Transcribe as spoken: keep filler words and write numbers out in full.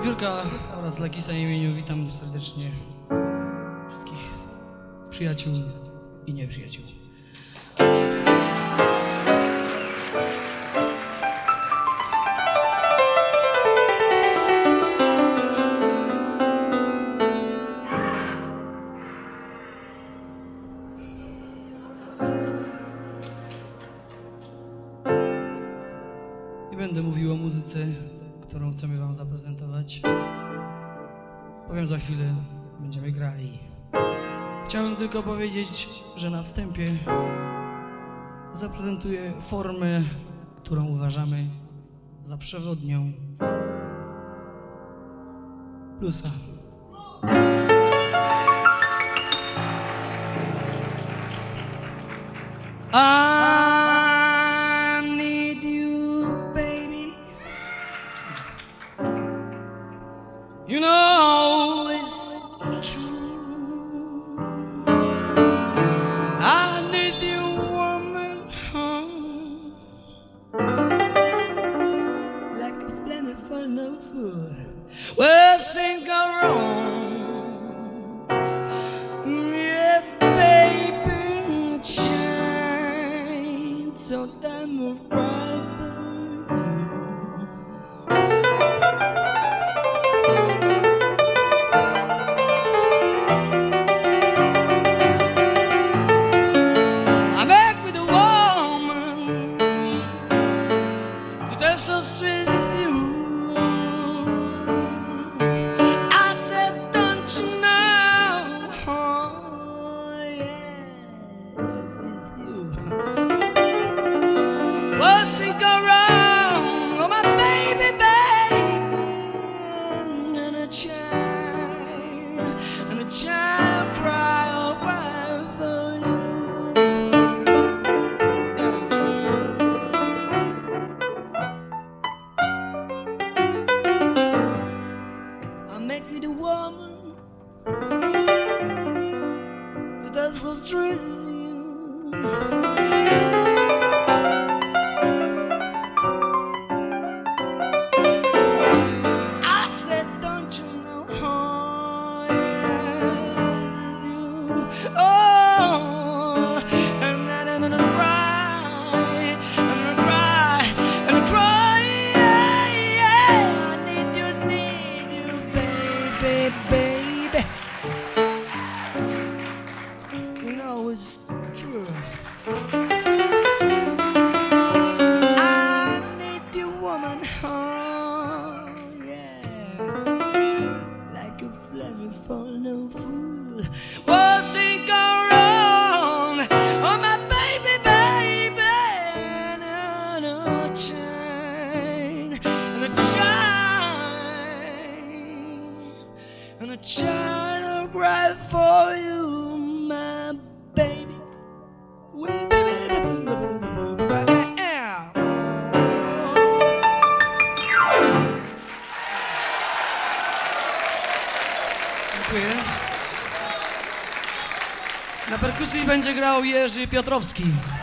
Jurka oraz Lakisa na imieniu witam serdecznie wszystkich przyjaciół i nieprzyjaciół. Nie będę mówił o muzyce, którą chcemy wam zaprezentować. Powiem za chwilę, będziemy grali. Chciałem tylko powiedzieć, że na wstępie zaprezentuję formę, którą uważamy za przewodnią bluesa. I need you, baby. You know it's true. I need you, woman, huh? Like a flaming for no fool. Well, things go wrong. Yeah, baby, change so damn of brother. So sweet with you. I said, don't you know? Oh, yes, it's you. Well, things go wrong. Oh, my baby, baby. And a child, and a child cry all right for you. Make me the woman who does what's true with you. I said, don't you know? Oh, yes, you. Oh, and I don't cry, and I cry, and I cry. Yeah, yeah. I need you, need you, baby, baby. You know it's true. I need you, woman, oh yeah, like a flaming for no fool. Well, things go wrong, oh my baby, baby, no, no chain, and a chain, and a child will cry for you, my baby. Dziękuję. Na perkusji będzie grał Jerzy Piotrowski.